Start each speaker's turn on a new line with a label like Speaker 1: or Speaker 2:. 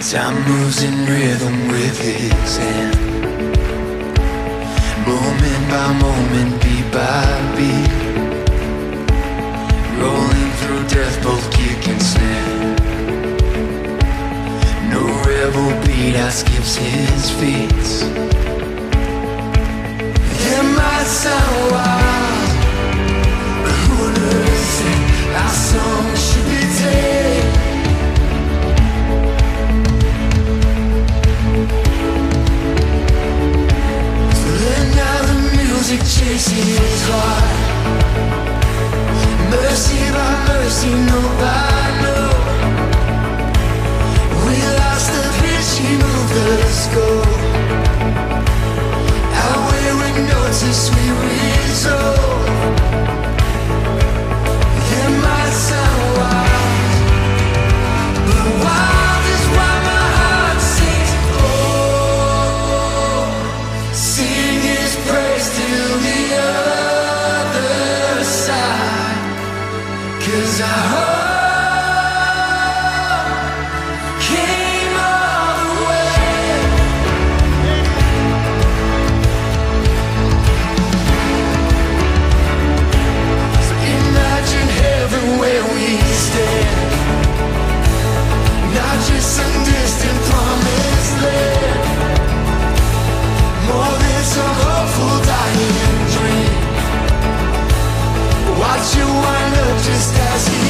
Speaker 1: Time moves in rhythm with his hand, moment by moment, beat by beat, rolling through death, both kick and snare. No rebel beat outskips his feet. It might sound wild, but who on earth said our song should be dead? Chasing his heart, mercy by mercy, no by no. We lost the pitch, he moved the score. Our wayward notes, a sweet result. It might sound wild, but wild is why my heart sings. Oh, sing his praise till the other side, 'cause our hope came all the way. So imagine heaven where we stand, not just some distant promised land, more than some hopeful dying dream. Watch you wind up just as you